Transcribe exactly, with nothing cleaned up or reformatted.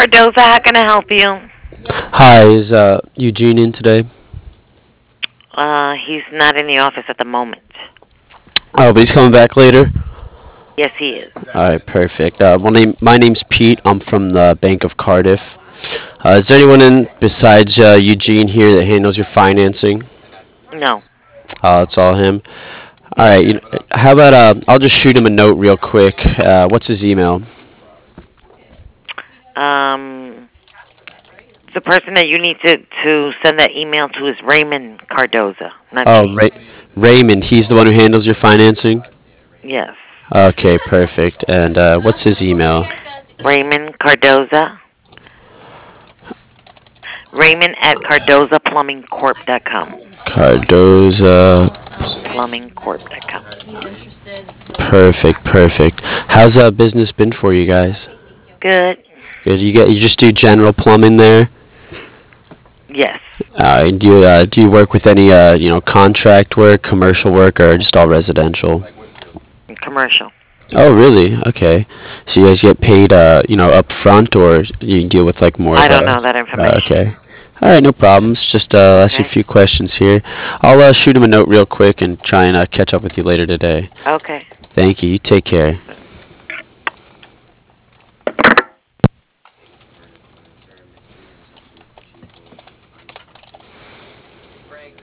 Cardoza, how can I help you? Hi, is uh, Eugene in today? Uh, he's not in the office at the moment. Oh, but he's coming back later. Yes, he is. All right, perfect. Uh, well, name my name's Pete. I'm from the Bank of Cardiff. Uh, is there anyone in besides uh, Eugene here that handles your financing? No. Uh, it's all him. All right. You know, how about uh, I'll just shoot him a note real quick. Uh, what's his email? Um, the person that you need to to send that email to is Raymond Cardoza, not Oh, me. Ray- Raymond. He's the one who handles your financing. Yes. Okay, perfect. And uh, what's his email? Raymond Cardoza. Raymond at Cardoza Plumbing Corp dot com. Cardoza. Plumbing Corp dot com. Perfect, perfect. How's uh, business been for you guys? Good. Good. You get you just do general plumbing there. Yes. Uh, do you uh, do you work with any uh, you know contract work, commercial work, or just all residential? Commercial. Oh, really? Okay. So you guys get paid uh, you know up front, or you deal with like more I of don't a? know that Uh, information. okay. All right, no problems. Just uh, ask you a Okay. few questions here. I'll uh, shoot him a note real quick and try and uh, catch up with you later today. Okay. Thank you. You take care.